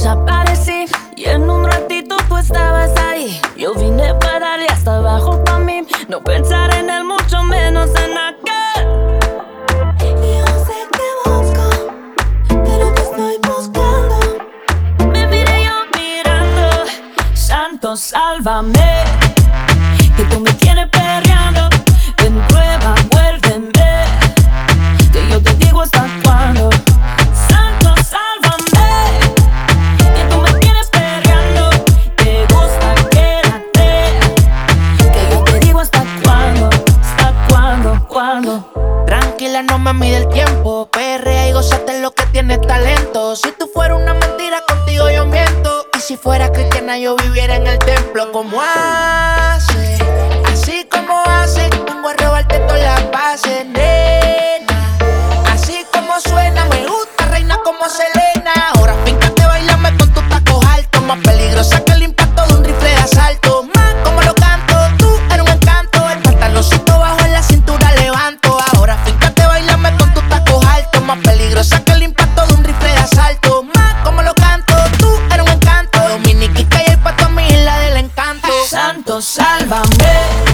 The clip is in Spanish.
Desaparecí y en un ratito tú estabas ahí. Yo vine para darle hasta abajo pa' mí, no pensar en él, mucho menos en aquel. Yo sé que busco, pero te estoy buscando. Me miré yo mirando, santo sálvame, que tú me tienes perreando. Ven, prueba, vuélveme, que yo te digo hasta cuándo. Santo sálvame, que tú me tienes perreando. Te gusta, quédate, que yo te digo hasta cuándo. Hasta cuándo, cuándo. Tranquila, no me mide el tiempo. Perrea y gózate lo que tienes talento. Si tú fueras una mentira, contigo yo miento. Y si fuera cristiana, yo viviera en el templo. ¿Cómo hace? Así como hace. Vengo a robarte todas las bases, nena. Así como suena, me gusta, reina como Selena. Ahora fíncate, bailame con tus tacos altos. Más peligrosa que el impacto de un rifle de asalto. Más como lo canto, tú eres un encanto. El pantaloncito bajo en la cintura levanto. Ahora fíjate, bailame con tus tacos altos. Más peligrosa que el impacto de un rifle de asalto. Más como lo canto, tú eres un encanto. Dominique y pa' tu isla del encanto. Santo, sálvame,